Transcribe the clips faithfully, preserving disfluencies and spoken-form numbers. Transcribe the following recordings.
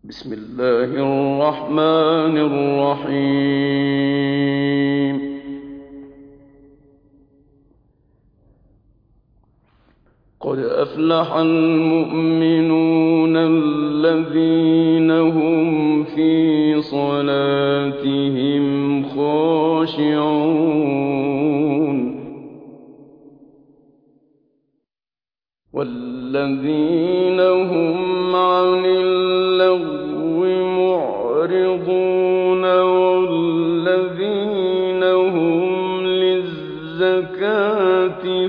بسم الله الرحمن الرحيم. قد أفلح المؤمنون الذين هم في صلاتهم خاشعون والذين هم عن اللغو معرضون والذين هم للزكاة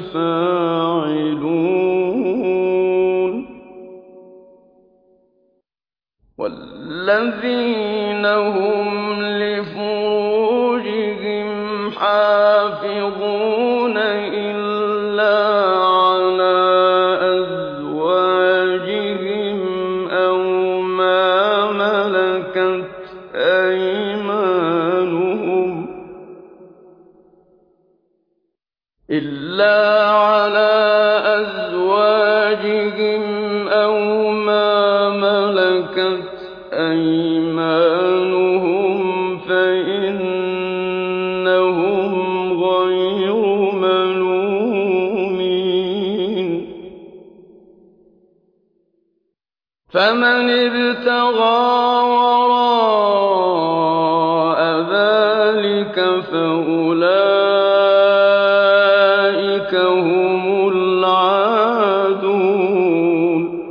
فاعلون والذين هم لفروجهم حافظون إلا على أزواجهم أو ما ملكت أيمانهم إلا على أزواجهم أو ما ملكت أيمانهم فإنهم غير ملومين. فمن ابتغى وراء ذلك فأولئك هم العادون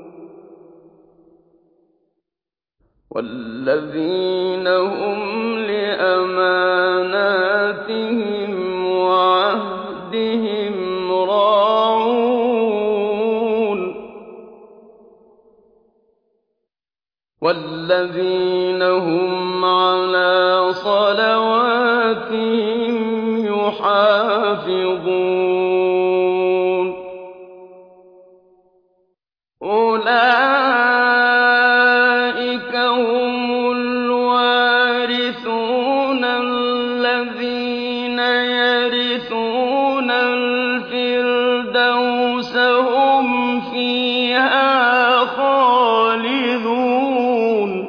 والذين هم لأماناتهم وعهدهم راعون والذين هم على صلواتهم يحافظون. أولئك هم الوارثون الذين يرثون الفردوس هم فيها خالدون.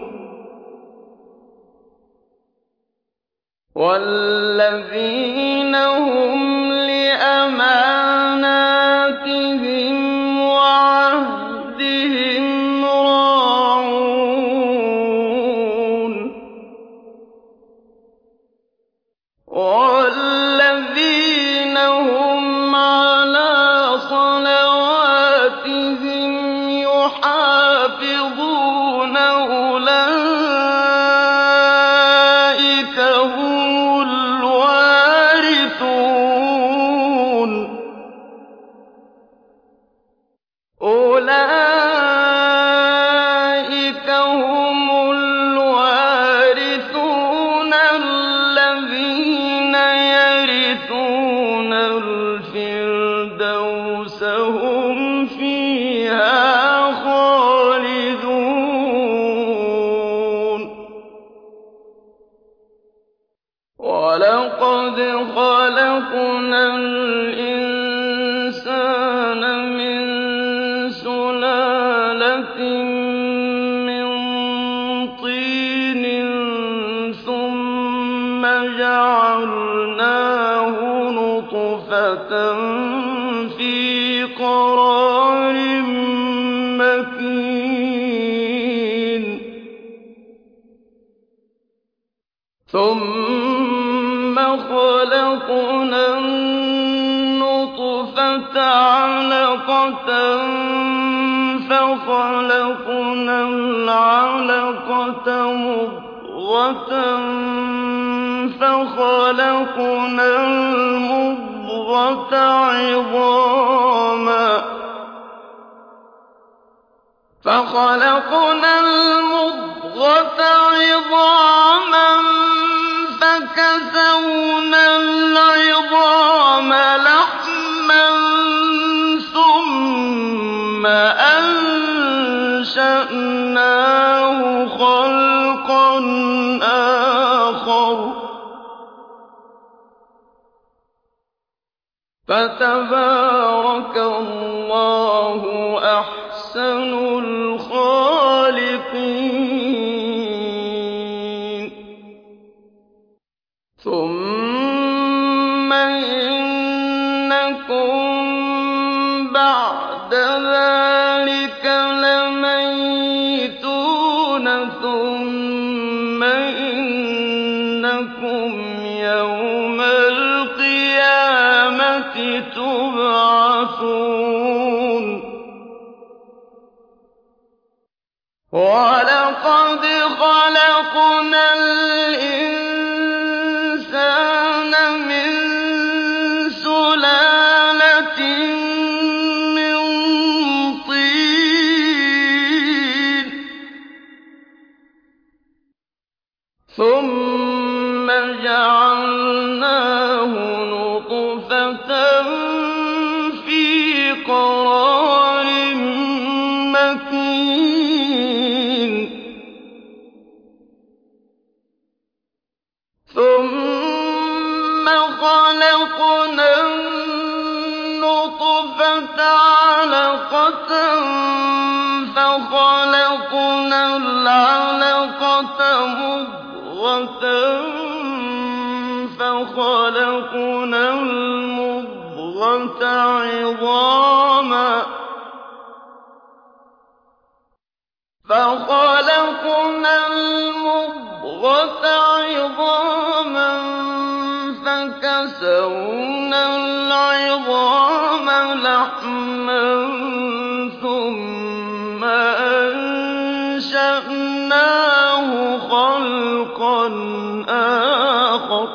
والذين هم لأماناتهم وعهدهم راعون والذين هم على صلواتهم يحافظون أولئك هم الوارثون. أولئك هم الوارثون الذين يرثون الفردوس هم فيها خالدون. ولقد خلقنا الإنسان من سلالة من طين ثم جعلناه نطفة في قرار مكين ثم خلقنا النطفة علقة فخلقنا العلقة مضغة فخلقنا المضغة عظاما فخلقنا المضغة عظاما فكسونا العظام لحما ثم أنشأناه خلقا آخر فتبارك الله أحسن الخالقين. بعد ذلك لميتون ثم إنكم يوم القيامة تبعثون وَلَقَدْ خَلَقْنَا الْإِنسَانَ مِن سُلَالَةٍ مِّن طِينٍ ثُمَّ جَعَلْنَاهُ نُطْفَةً فِي قَرَارٍ مَّكِينٍ ثُمَّ خَلَقْنَا النُّطْفَةَ عَلَقَةً فَخَلَقْنَا الْعَلَقَةَ مُضْغَةً فَخَلَقْنَا الْمُضْغَةَ عِظَامًا فَخَلَقْنَا الْمُضْغَةَ عِظَامًا فَكَسَوْنَا الْعِظَامَ لَحْمًا ثُمَّ أَنشَأْنَاهُ خَلْقًا آخَرَ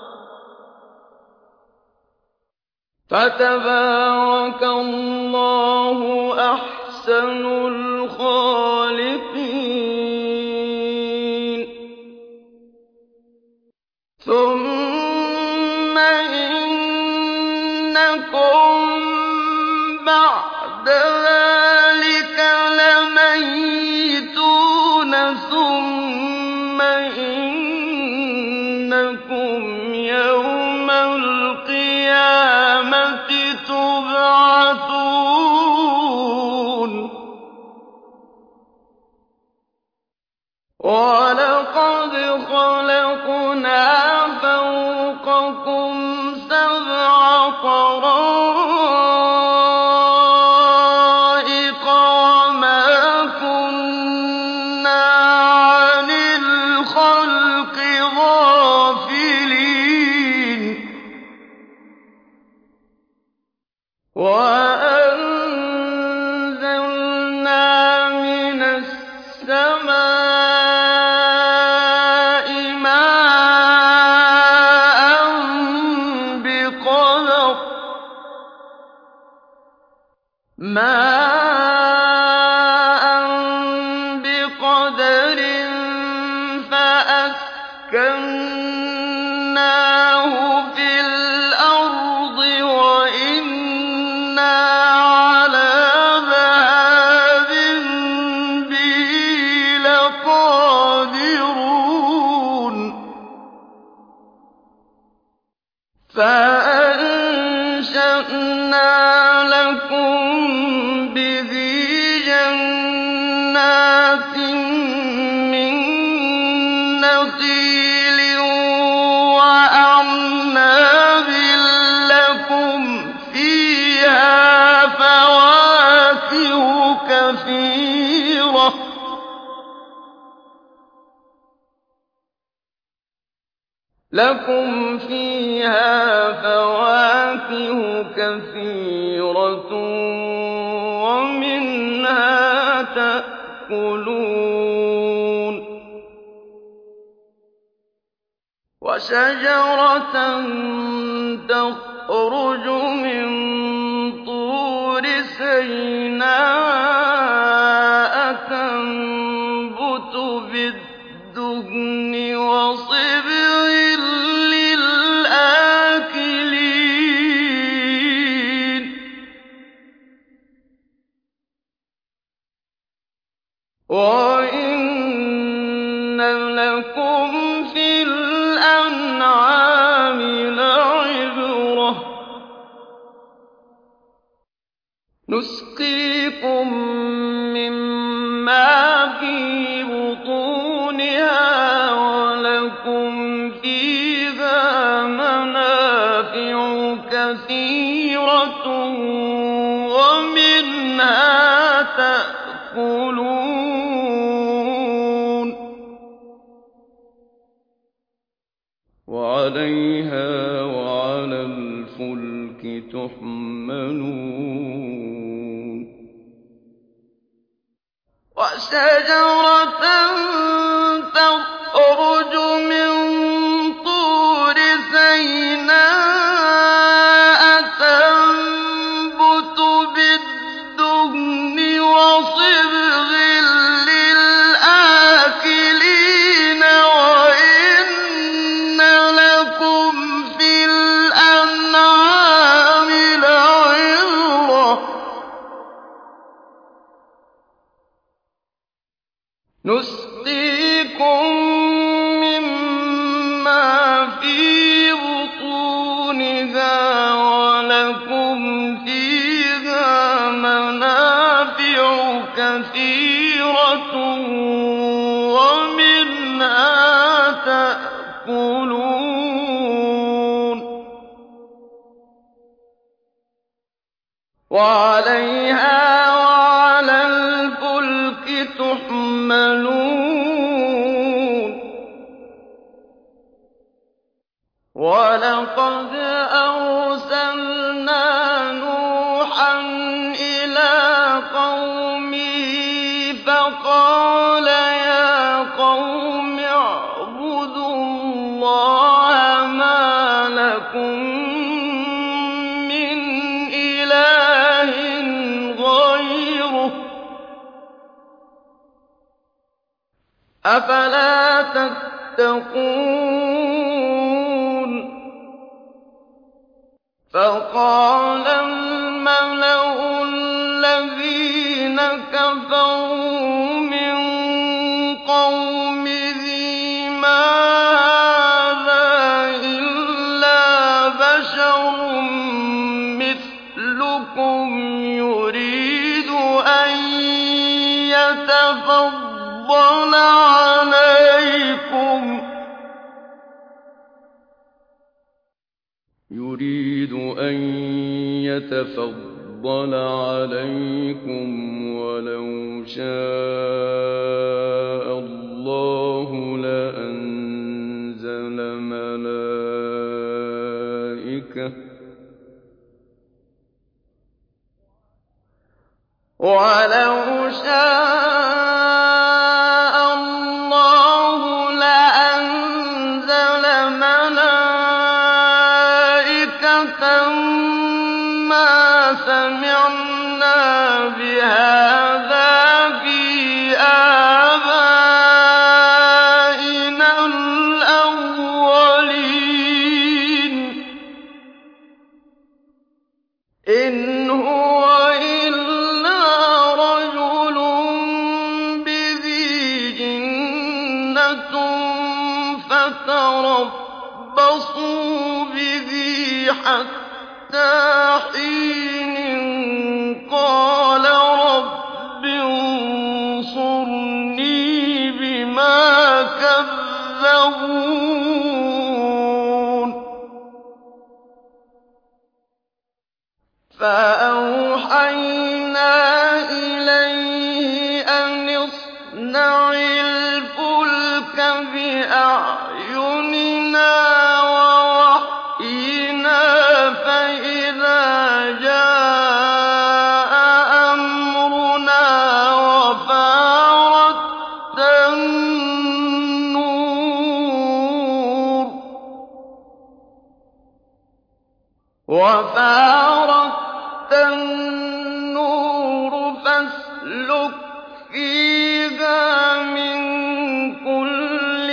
فَتَبَارَكَ اللَّهُ أَحْسَنُ الْخَالِقِينَ ثُمَّ إِنَّكُم بَعْدَ ذَٰلِكَ لَمَيِّتُونَ ثُمَّ إِنَّكُمْ يَوْمَ الْقِيَامَةِ تُبْعَثُونَ وَلَقَدْ خَلَقْنَا فَوْقَكُمْ سَبْعَ طَرَائِقَ وَمَا كُنَّا عَنِ الْخَلْقِ غَافِلِينَ وَأَنزَلْنَا مِنَ السَّمَاءِ مَاءً بِقَدَرٍ فَأَسْكَنَّاهُ فِي الْأَرْضِ وَإِنَّا عَلَىٰ ذَهَابٍ بِهِ لَقَادِرُونَ فَأَنشَأْنَا لَكُم بِهِ جَنَّاتٍ مِّن نَّخِيلٍ وَأَعْنَابٍ لَّكُمْ فِيهَا فَوَاكِهُ كَثِيرَةٌ لَكُمْ فِيهَا فَوَاكِهُ كَثِيرَةٌ وَمِنْهَا تَأْكُلُونَ وَشَجَرَةً تَخْرُجُ مِن طُورِ سَيْنَاءَ تَنبُتُ بِالدُّهْنِ وَصِبْغٍ لِّلْآكِلِينَ وَإِنَّ لَكُمْ فِي الْأَنْعَامِ لَعِبْرَةً ۖ نُّسْقِيكُم مِّمَّا فِي بُطُونِهَا وعليها وعلى الفلك تحملون وشجرة تخرج من طور سيناء تنبت بالدهن وصبغ للآكلين وإن لكم في الأنعام لعبرة نسقيكم مما في بطونها ولكم فيها منافع كثيرة ومنها تأكلون وعليها وعلى الفلك تحملون ولقد أرسلنا نوحا إلى قومه فقال يا قوم اعبدوا الله ما لكم من إله غيره أفلا تتقون فقال الملأ الذين كفروا من قومه ما هذا إلا بشر مثلكم يريد أن يتفضل عليكم يريد أن يتفضل عليكم ولو شاء الله لأنزل ملائكة ولو شاء الله لأنزل ملائكة ما سمعنا بهذا في آبائنا الأولين إن هو إلا رجل به جنة فتربصوا به حتى حين قال رب انصرني بما كذبون فأوحينا إليه أن اصنع الفلك بأعيننا ووحينا فإذا جاء أمرنا وفارت النور وفارت النور فاسلك فيها من كل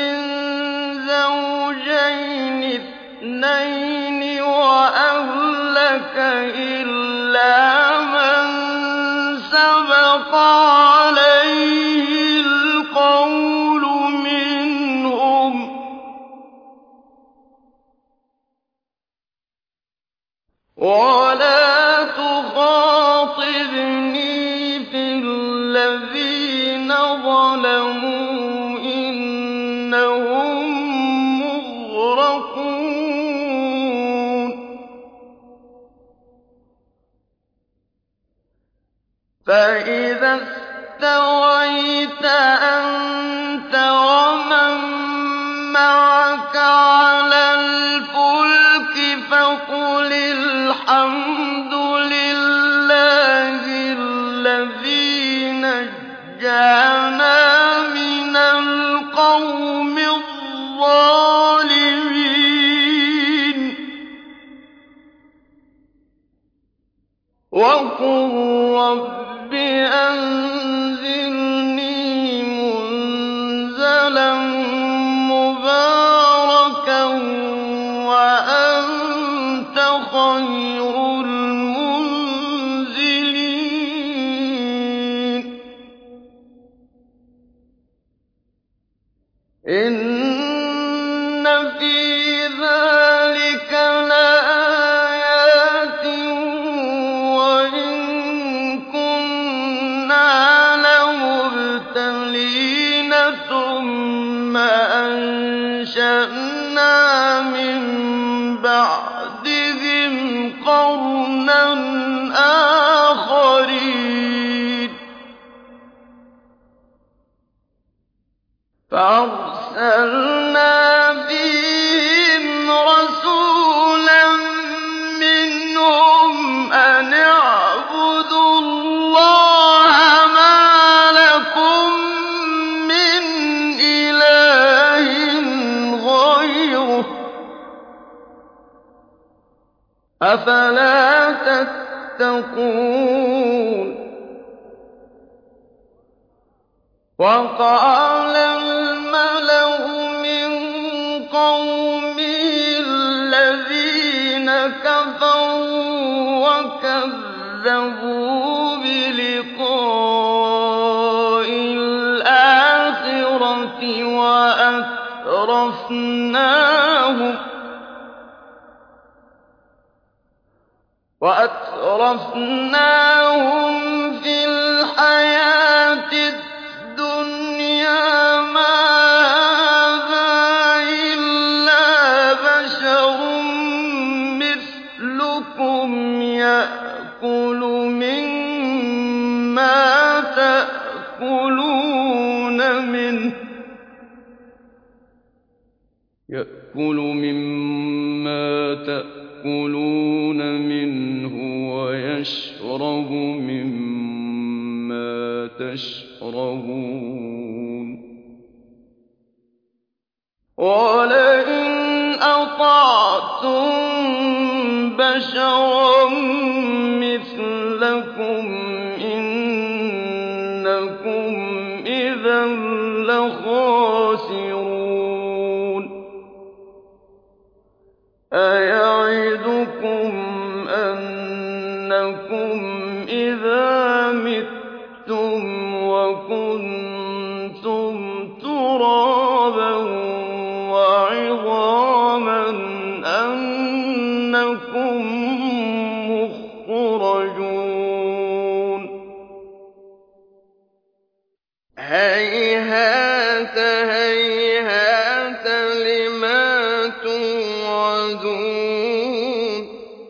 زوجين اثنين وأهلك إلا من سبق عليه القول منهم ولا تخاطبني في الذين ظلموا إنهم مغرقون فإذا استويت أنت ومن معك على الْحَمْدُ لِلَّهِ الَّذِي نَجَّانَا مِنَ الْقَوْمِ الظَّالِمِينَ وَقُل رَّبِّ أَنزِلْنِي مُنزَلًا مُّبَارَكًا وَأَنتَ خَيْرُ الْمُنزِلِينَ إِنَّ فِي ذَٰلِكَ لَآيَاتٍ وَإِن كُنَّا لَمُبْتَلِينَ ثُمَّ أَنشَأْنَا مِن بَعْدِهِمْ قَرْنًا آخَرِينَ فَأَرْسَلْنَا فِيهِمْ رَسُولًا مِّنْهُمْ أَنِ اعْبُدُوا اللَّهَ مَا لَكُم مِّنْ إِلَٰهٍ غَيْرُهُ ۖ أَفَلَا تَتَّقُونَ وَقَالَ الْمَلَأُ مِن قَوْمِهِ الَّذِينَ كَفَرُوا وَكَذَّبُوا بِلِقَاءِ الْآخِرَةِ وَأَتْرَفْنَاهُمْ وَأَتْرَفْنَاهُمْ فِي الْحَيَاةِ الدُّنْيَا مَا هَٰذَا إِلَّا بَشَرٌ مِّثْلُكُمْ يَأْكُلُ مِمَّا تَأْكُلُونَ مِنْهُ يَأْكُلُ مِمَّا تَأْكُلُونَ مِنْهُ وَيَشْرَبُ مِمَّا تَشْرَبُونَ وَلَئِنْ أَطَعْتُم بَشَرًا مِّثْلَكُمْ إِنَّكُمْ إِذًا لَّخَاسِرُونَ أَيَعِدُكُمْ أَنَّكُمْ إِذَا مِتُّمْ وَكُنتُمْ تُرَابًا وَعِظَامًا أَنَّكُم مُّخْرَجُونَ هَيْهَاتَ هَيْهَاتَ لِمَا تُوعَدُونَ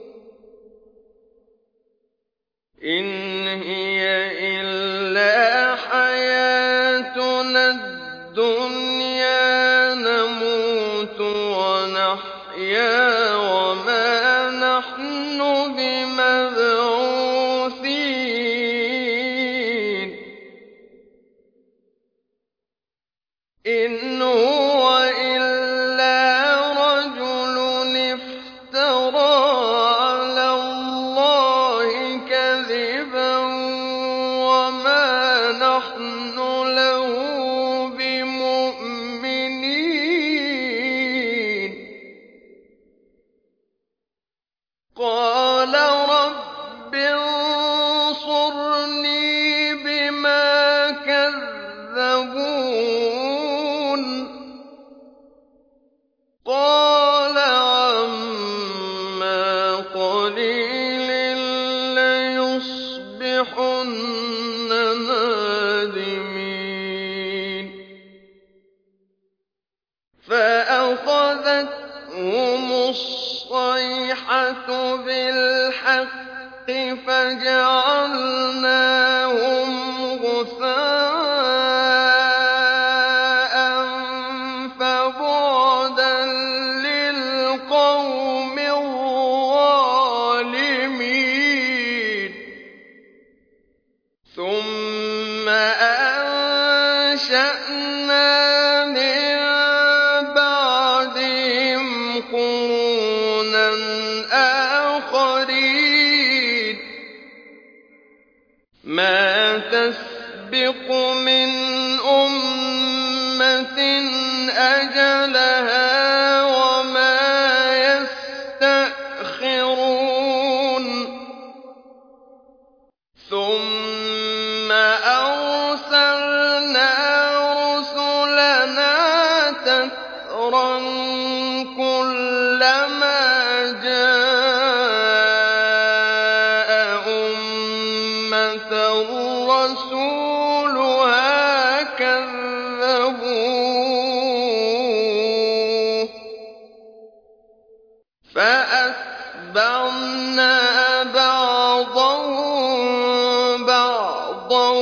إِنْ هِيَ إِلَّا حَيَاتُنَا الدُّنْيَا نَمُوتُ وَنَحْيَا وَمَا نَحْنُ بِمَبْعُوثِينَ إِنْ هُوَ إِلَّا رَجُلٌ افْتَرَىٰ عَلَى اللَّهِ كَذِبًا وَمَا نَحْنُ لَهُ بِمُؤْمِنِينَ قَالَ رَبِّ انصُرْنِي بِمَا كَذَّبُونِ من بعدهم قرونا آخرين ما تسبق من أمة أجلها وما يستأخرون ثم أرسلنا رسلنا تترى كلما جاء أمة رسولها كذبوه فأتبعنا بعضهم بعضا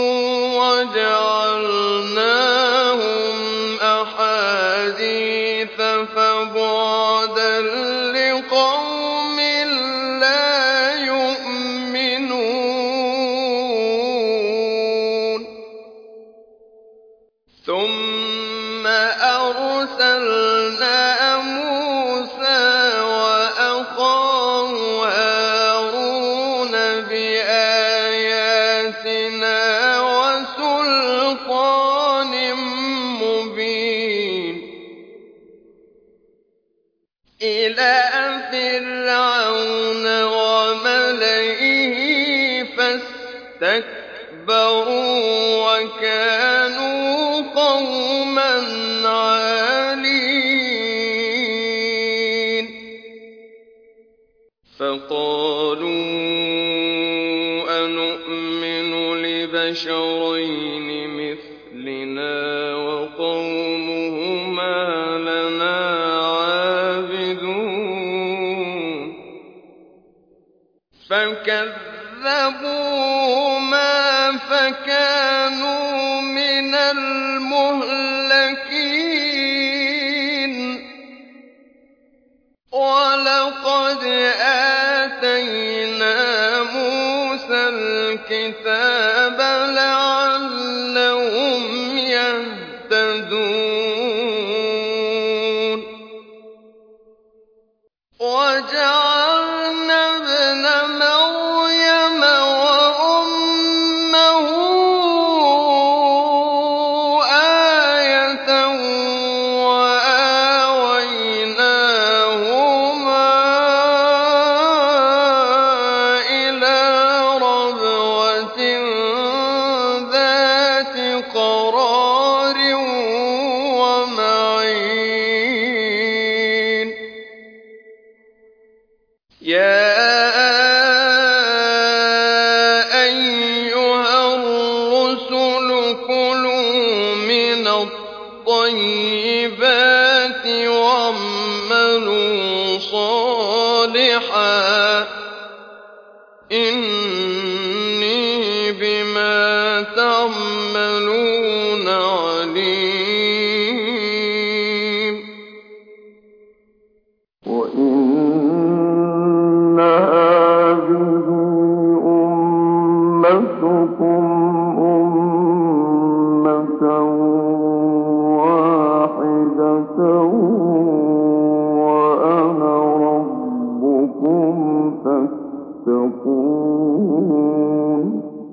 وجعلناهم أحاديث فبعدا لقوم لا يؤمنون ثم أرسلنا موسى وأخاه هارون بآياتنا وسلطان مبين إلى فرعون وملئه فاستكبروا وكانوا قوما عالين فقالوا أنؤمن لبشرين مثلنا وقومهما لنا عابدون فكذبوهما فكانوا من المهلكين ولقد آتينا موسى الكتاب لعلهم يهتدون وجعلنا ابن مريم وأمه آية وآويناهما إلى ربوة ذات قرار ومعين يا أيها الرسل كلوا من الطيبات واعملوا صالحا إني بما تعملون عليم وإن هذه أمتكم أمة واحدة وأنا ربكم فاتقون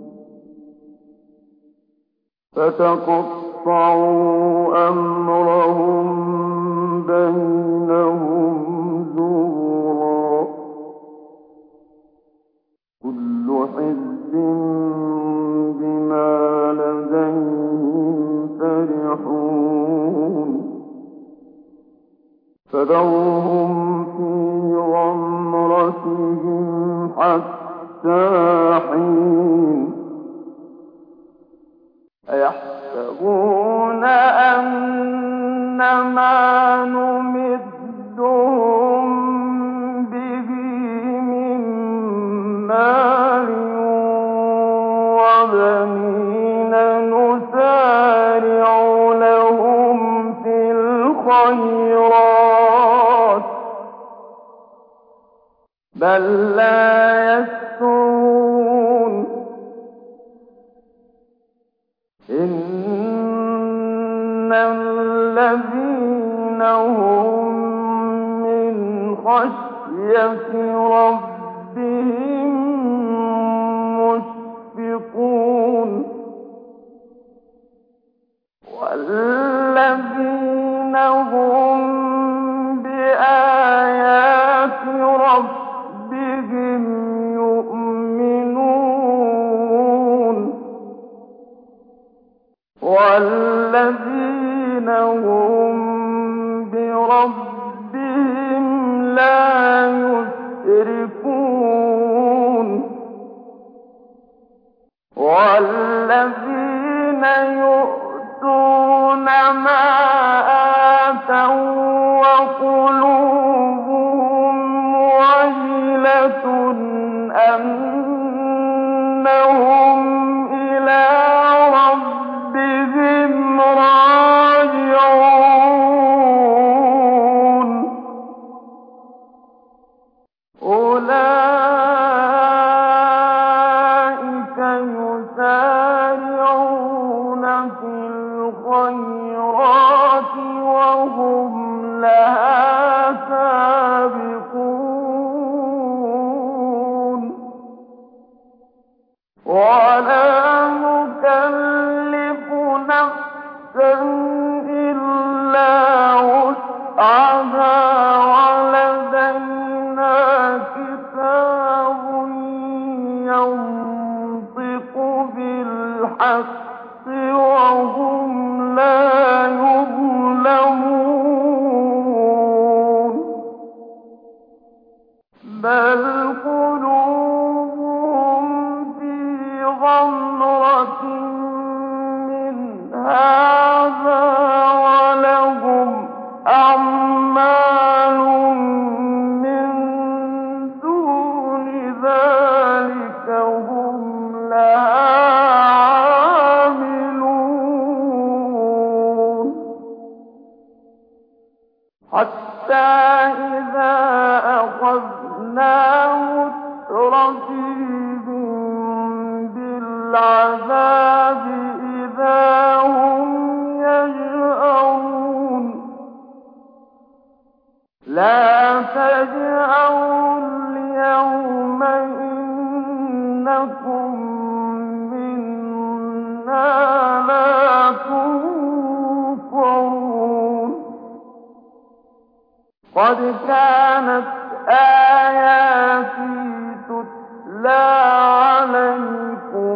فتقطعوا أمرهم بينهم زبرا كل حزب بما لديهم فرحون فذرهم في غمرتهم حتى حين أيحسبون أنما نمدهم به من مال وبنين نسارع لهم في الخيرات بل لا يشعرون إنما الذين هم من خشية ربهم مشفقون والذين هم بآيات ربهم يؤمنون والذين هم بربهم لا يشركون والذين يؤتون ما آتوا وقلوبهم وجلة أنهم إلى ربهم راجعون أولئك يسارعون في الخيرات وهم لها سابقون ولا نكلف نفسا إلا وسعها ولدينا كتاب ينطق بالحق وهم لا يظلمون بل قلوبهم في غمرة من هذا ولهم أعمال من دون ذلك هم لها عاملون حتى إذا أخذنا مترفيهم بالعذاب إذا هم يجأرون لا تجأروا اليوم إنكم منا لا تنصرون قد كانت آياتي تتلى عليكم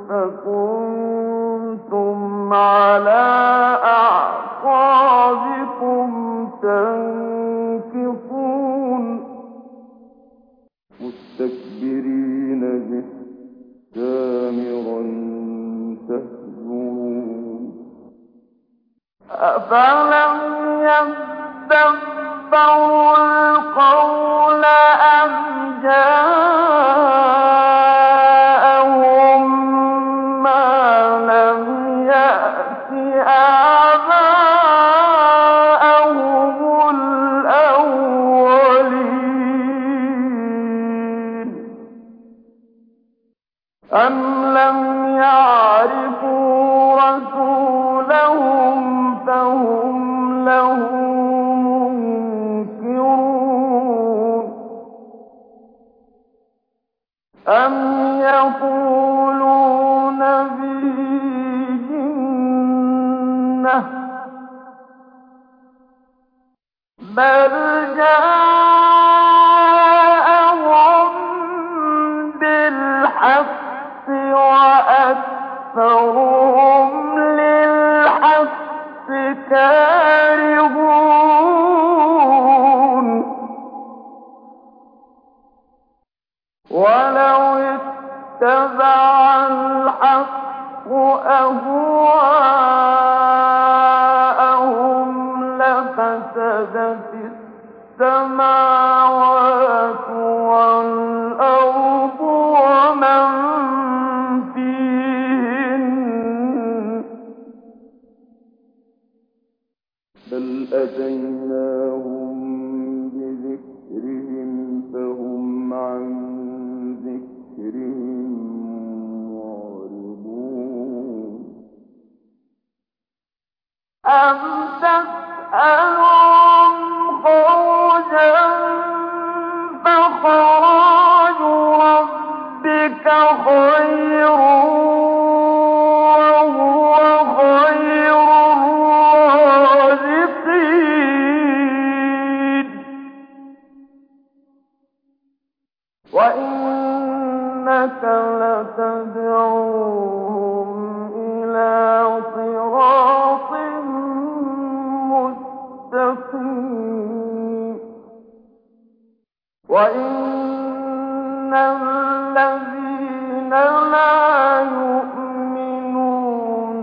فكنتم على أعقابكم تنكصون مستكبرين به سامرا تهجرون أفلم يدبروا القول أم جاءهم ما لم يأت آباءهم الأولين أم لم يعرفوا رسولهم فهم له منكرون أم يقولون به جنة بل جاءهم بالحق وأكثرهم للحق كارهون ولو اتبع الحق أهواءهم لفسدت السماوات والأرض ومن فيهن بل أتيناهم بذكرهم فهم عن ذكرهم معرضون أَمْ تَسْأَلُهُمْ خَرْجًا فَخَرَاجُ رَبِّكَ خَيْرٌ وَهُوَ خَيْرُ الرَّازِقِينَ وَإِنَّكَ لَتَدْعُوهُمْ إِلَىٰ صِرَاطٍ مُّسْتَقِيمٍ وَإِنَّ الَّذِينَ لَا يُؤْمِنُونَ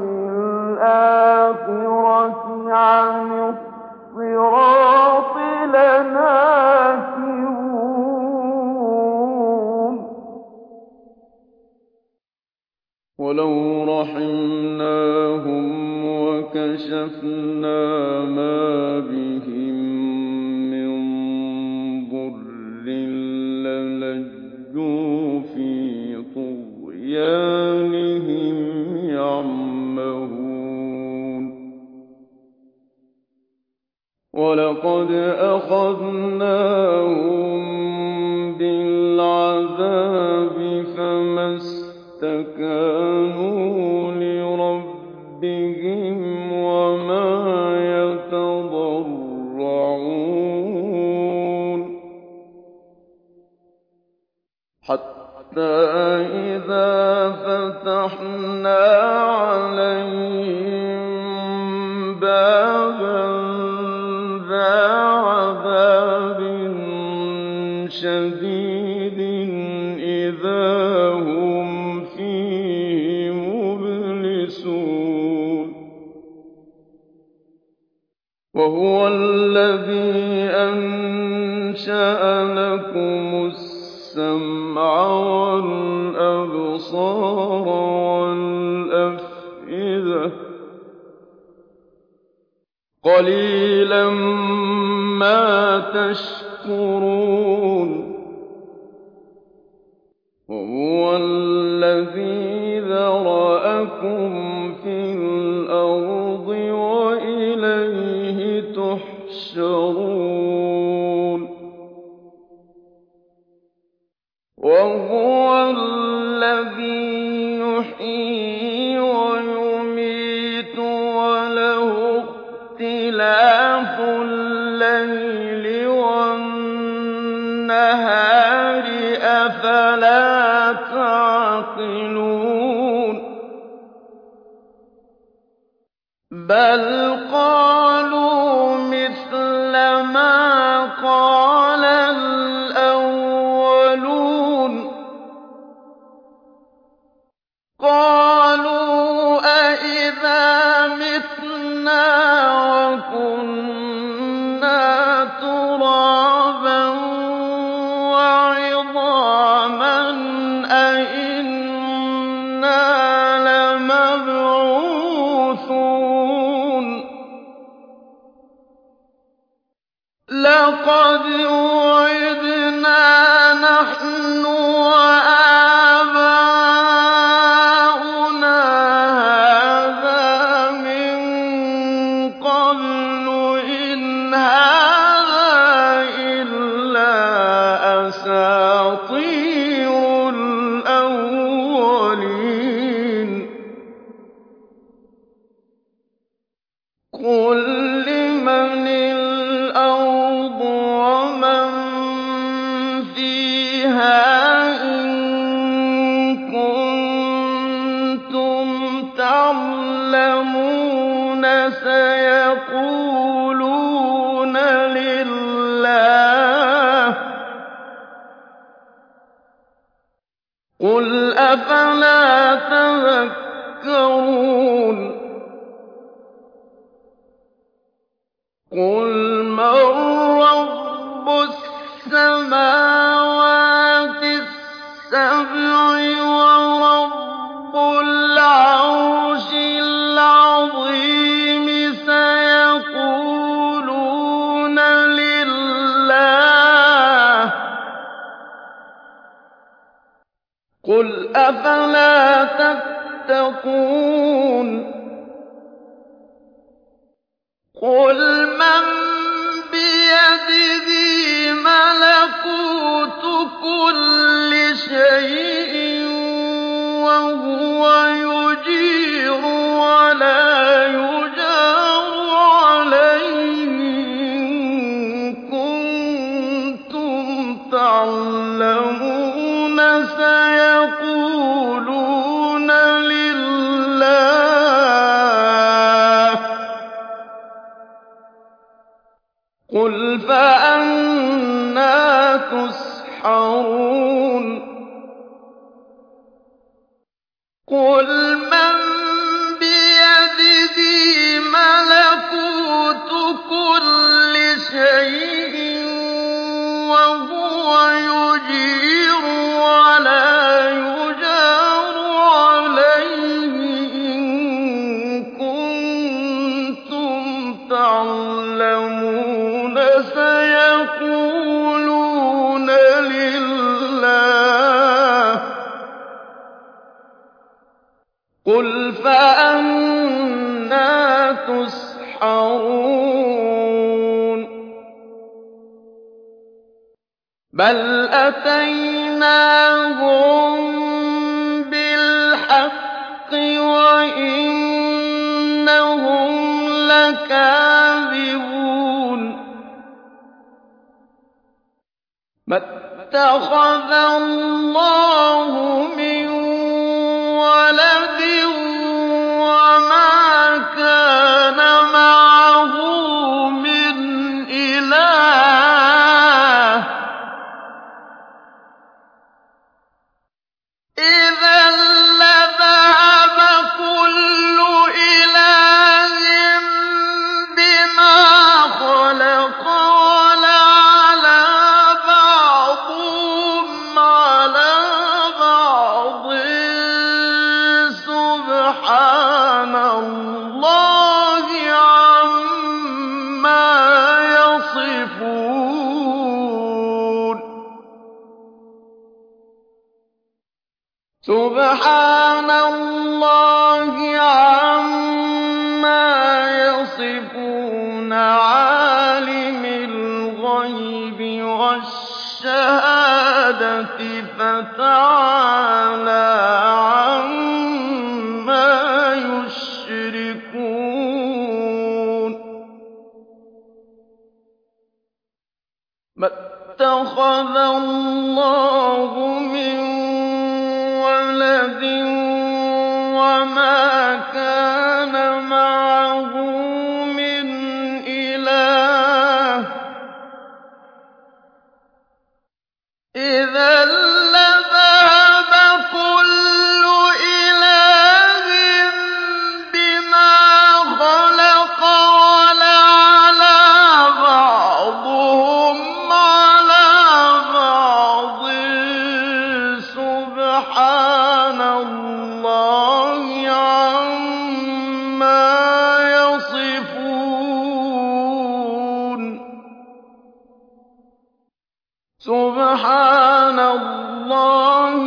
بِالْآخِرَةِ عَنِ الصِّرَاطِ لَنَاكِبُونَ وَلَوْ رَحِمْنَاهُمْ وَكَشَفْنَا مَا بِهِم مِّن ضُرٍّ لَّلَجُّوا فِي طُغْيَانِهِمْ يَعْمَهُونَ وَلَقَدْ أَخَذْنَاهُم بِالْعَذَابِ فَمَا اسْتَكَانُوا لِرَبِّهِمْ وَمَا يَتَضَرَّعُونَ حَتَّىٰ إِذَا فَتَحْنَا عَلَيْهِم بَابًا ذَا عَذَابٍ شَدِيدٍ إِذَا هُمْ فِيهِ مُبْلِسُونَ وَهُوَ الَّذِي أَنشَأَ لَكُمُ السَّمْعَ وَالْأَبْصَارَ وَالْأَفْئِدَةَ ۚ قَلِيلًا مَّا تَشْكُرُونَ وَهُوَ الَّذِي ذَرَأَكُمْ فِي الْأَرْضِ وَإِلَيْهِ تُحْشَرُونَ وَهُوَ الَّذِي يُحْيِي وَيُمِيتُ وَلَهُ اخْتِلَافُ اللَّيْلِ وَالنَّهَارِ ۚ أَفَلَا تَعْقِلُونَ بَلْ قَالُوا مِثْلَ مَا قَالَ الْأَوَّلُونَ قَالُوا أَإِذَا مِتْنَا وَكُنَّا تُرَابًا وَعِظَامًا أَإِنَّا لَمَبْعُوثُونَ لَقَدْ وُعِدْنَا نَحْنُ وَآبَاؤُنَا هَٰذَا مِن قَبْلُ إِنْ هَٰذَا إِلَّا أَسَاطِيرُ الْأَوَّلِينَ قُل لِّمَنِ الْأَرْضُ وَمَن فِيهَا إِن كُنتُمْ تَعْلَمُونَ سَيَقُولُونَ لِلَّهِ ۚ قُلْ أَفَلَا تَذَكَّرُونَ قُلْ مَن رَّبُّ السَّمَاوَاتِ السَّبْعِ وَرَبُّ الْعَرْشِ الْعَظِيمِ سَيَقُولُونَ لِلَّهِ ۚ قُلْ أَفَلَا تَتَّقُونَ قُلْ مَن بِيَدِهِ مَلَكُوتُ كُلِّ شَيْءٍ وَهُوَ يُجِيرُ وَلَا يُجَارُ عَلَيْهِ إِن كُنتُمْ تَعْلَمُونَ سَيَقُولُونَ لِلَّهِ ۚ قُلْ فَأَنَّىٰ تُسْحَرُونَ قُلْ مَن بِيَدِهِ مَلَكُوتُ كُلِّ شَيْءٍ وَهُوَ يُجِيرُ وَلَا يُجَارُ عَلَيْهِ إِن كُنتُمْ تَعْلَمُونَ سَيَقُولُونَ لِلَّهِ ۚ قُلْ فَأَنَّىٰ تُسْحَرُونَ بَلْ أَتَيْنَاهُم بِالْحَقِّ وَإِنَّهُمْ لَكَاذِبُونَ مَا اتَّخَذَ اللَّهُ مِن وَلَدٍ وَمَا كَانَ مَعَهُ مِنْ إِلَٰهٍ ۚ إِذًا لَّذَهَبَ كُلُّ إِلَٰهٍ بِمَا خَلَقَ وَلَعَلَا بَعْضُهُمْ عَلَىٰ بَعْضٍ سُبْحَانَ اللَّهِ عَمَّا يَصِفُونَ سُبْحَانَ اللَّهِ عَمَّا يَصِفُونَ عَالِمِ الْغَيْبِ وَالشَّهَادَةِ فَتَعَالَىٰ عَمَّا يُشْرِكُونَ مَا اتَّخَذَ اللَّهُ مِن وَلَدٍ وَمَا كَانَ مَعَهُ مِنْ إِلَٰهٍ ۚ إِذًا لَّذَهَبَ كُلُّ إِلَٰهٍ بِمَا خَلَقَ وَلَعَلَا بَعْضُهُمْ عَلَىٰ بَعْضٍ سُبْحَانَ اللَّهِ عَمَّا يَصِفُونَ سُبْحَانَ اللَّهِ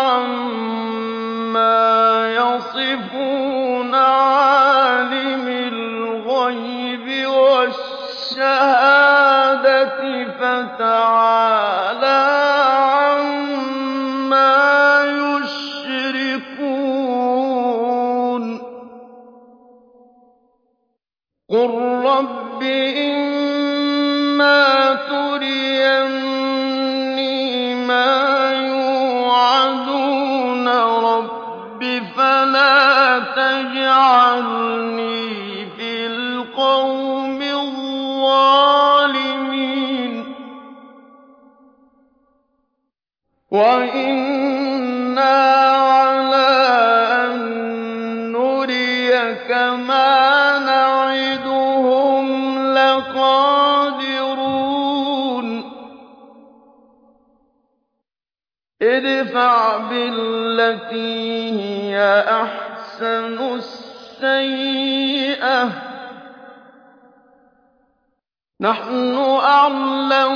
عَمَّا يَصِفُونَ عَالِمِ الْغَيْبِ وَالشَّهَادَةِ فَتَعَالَىٰ عَمَّا يُشْرِكُونَ قُل رَّبِّ إِمَّا تُرِيَنِّي مَا يُوعَدُونَ رَبِّ فَلَا تَجْعَلْنِي فِي الْقَوْمِ الظَّالِمِينَ وَإِنَّا عَلَىٰ أَن نُّرِيَكَ مَا نَعِدُهُمْ لَقَادِرُونَ ادْفَعْ بِالَّتِي هِيَ أَحْسَنُ السَّيِّئَةَ ۚ نَحْنُ أَعْلَمُ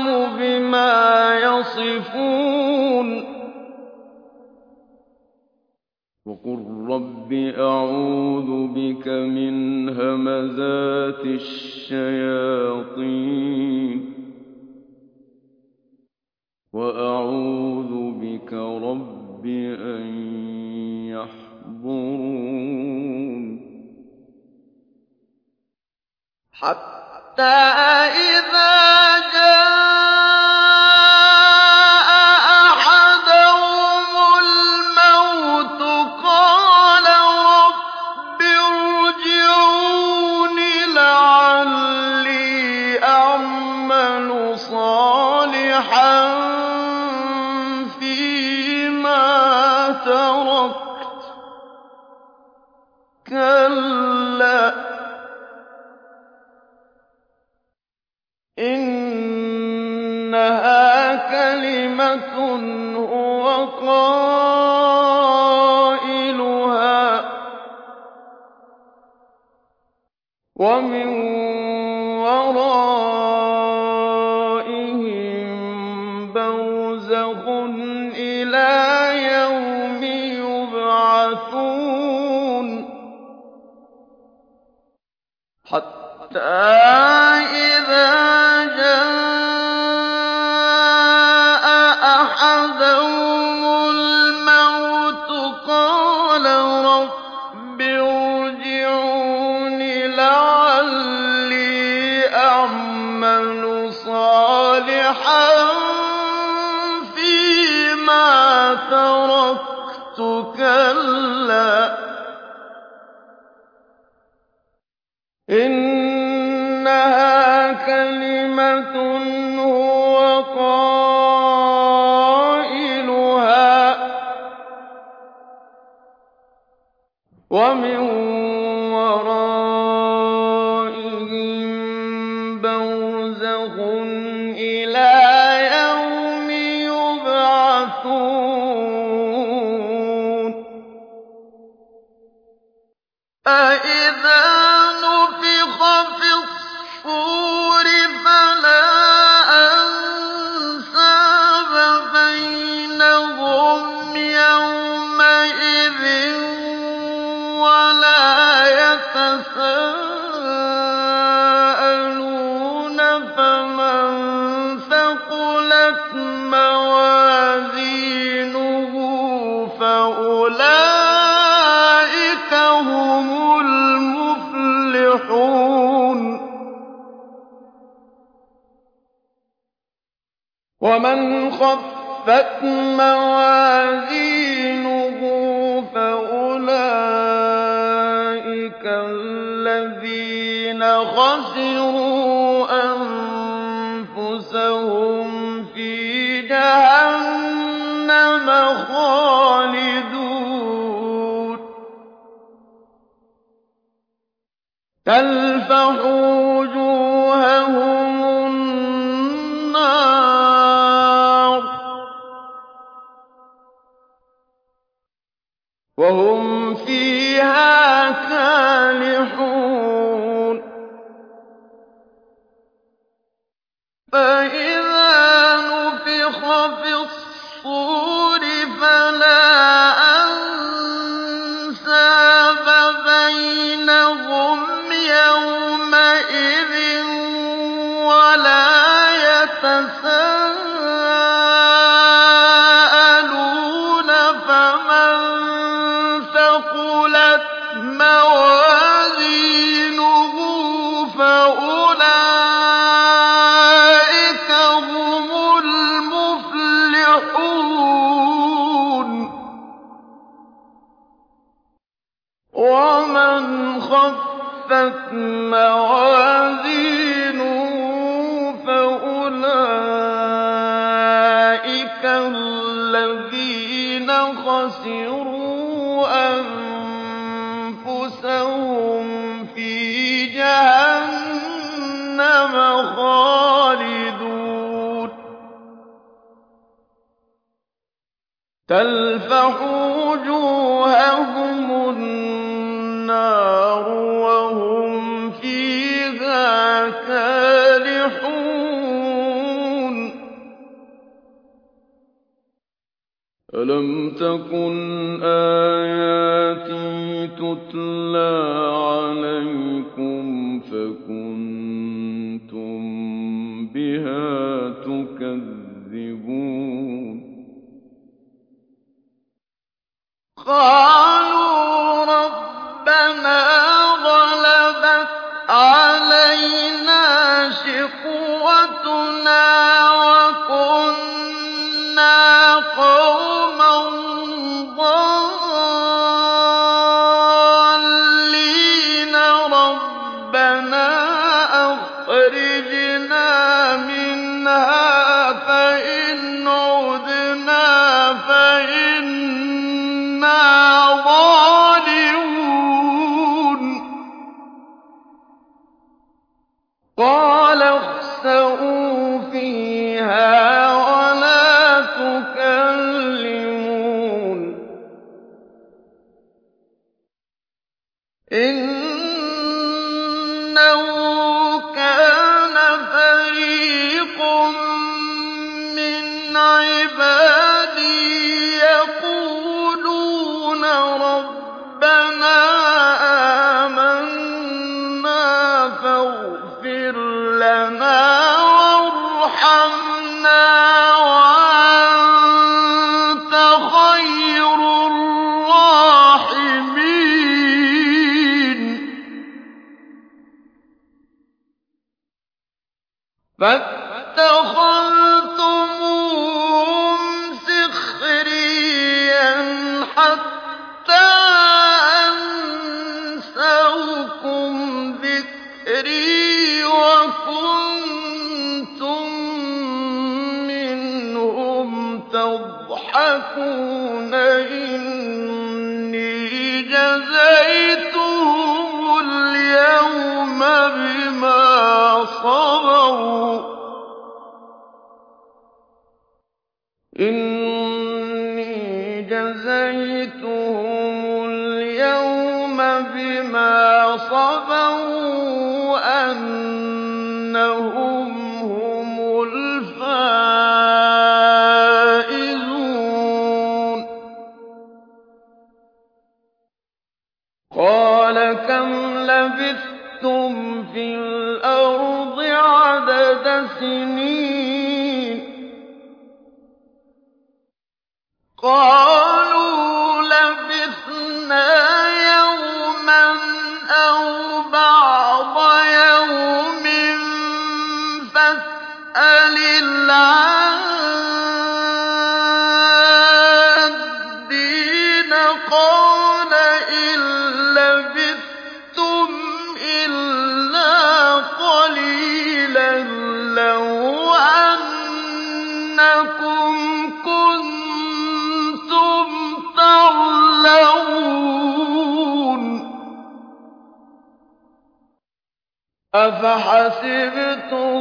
بِمَا يَصِفُونَ وقل رب أعوذ بك من همزات الشياطين وأعوذ بك رب أن يحضرون حتى إذا جاء أحدهم الموت قال رب ارجعون لعلي أعمل صالحا فيما تركت كلا إنها كلمة هو قائلها ومن ورائهم برزخ إلى يوم يبعثون حتى إذا جاء أحدهم الموت قال رب ارجعون لعلي أعمل صالحا فيما تركت كلا إنها كلمة هو قائلها ومن ورائهم برزخ إلى يوم يبعثون أإذا نفخ في الصور فلا أنساب بينهم يومئذ ولا يتساءلون فمن ثقلت موازينه فأولئك هم المفلحون ومن خفت موازينه فأولئك الذين خسروا أنفسهم في جهنم خالدون تلفح وجوههم النار وهم فيها كالحون فإذا نفخ في الصور فلا أنساب بينهم يومئذ ولا يتساءلون فمن ثقلت موازينه فأولئك هم المفلحون ومن خفت موازينه فأولئك الذين خسروا أنفسهم في جهنم خالدون تلفح وجوههم النار وهم فيها كالحون ألم تكن آياتي تُتْلَىٰ عَلَيْكُمْ فَكُنتُم بِهَا تُكَذِّبُونَ قَالُوا رَبَّنَا غَلَبَتْ عَلَيْنَا شِقْوَتُنَا وَكُنَّا قَوْمًا ضَالِّينَ رَبَّنَا أَخْرِجْنَا مِنْهَا فَإِنْ عُدْنَا فَإِنَّا ظَالِمُونَ قَالَ اخْسَئُوا فِيهَا وَلَا تُكَلِّمُونِ إِنَّهُ كَانَ فَرِيقٌ مِّنْ عِبَادِي يَقُولُونَ رَبَّنَا آمَنَّا فَاغْفِرْ لَنَا وَارْحَمْنَا وَأَنتَ خَيْرُ الرَّاحِمِينَ فَاتَّخَذْتُمُوهُمْ سِخْرِيًّا حَتَّىٰ أَنسَوْكُمْ ذِكْرِي وَكُنتُم مِّنْهُمْ تَضْحَكُونَ إِنِّي جَزَيْتُهُمُ الْيَوْمَ بِمَا صَبَرُوا إِنِّي جَزَيْتُهُمُ الْيَوْمَ بِمَا صَبَرُوا أَنَّهُمْ هُمُ الْفَائِزُونَ قَالَ كَمْ لَبِثْتُمْ فِي الْأَرْضِ عَدَدَ سِنِينَ قَالُوا لَبِثْنَا يَوْمًا أَوْ بَعْضَ يَوْمٍ فَاسْأَلِ الْعَادِّينَ قَالَ إِن لَّبِثْتُمْ إِلَّا قَلِيلًا لَّوْ أَنَّكُمْ كُنتُمْ تَعْلَمُونَ أَفَحَسِبْتُمْ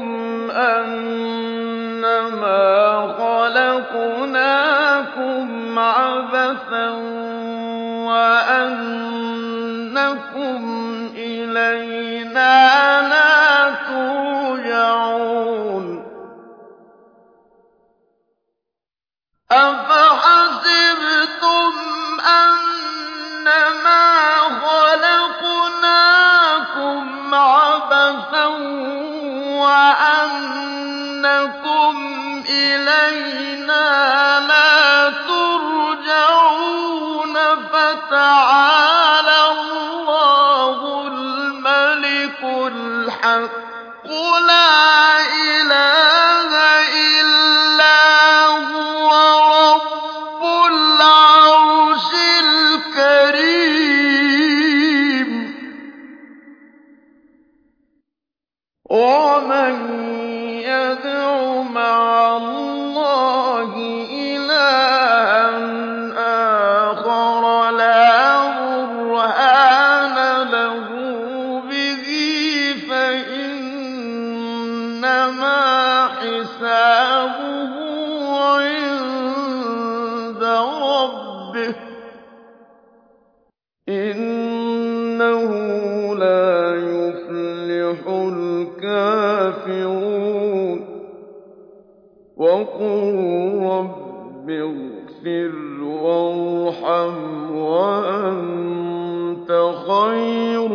أَنَّمَا خَلَقْنَاكُمْ عَبَثًا وَأَنَّكُمْ إِلَيْنَا لَا تُرْجَعُونَ أَفَحَسِبْتُمْ أَنَّمَا خَلَقْنَاكُمْ عَبَثًا وَأَنَّكُمْ إِلَيْنَا لَا تُرْجَعُونَ فَتَعَالَى اللَّهُ الْمَلِكُ الْحَقُّ لَا إِلَٰهَ إِلَّا هُوَ رَبُّ الْعَرْشِ الْكَرِيمِ وَمَن يَدْعُ مَعَ اللَّهِ إِلَٰهًا آخَرَ لَا بُرْهَانَ لَهُ بِهِ فَإِنَّمَا حِسَابُهُ عِندَ رَبِّهِ ۚ إِنَّهُ لَا يُفْلِحُ الْكَافِرُونَ وَقُل رَّبِّ اغْفِرْ وَارْحَمْ وَأَنتَ خَيْرٌ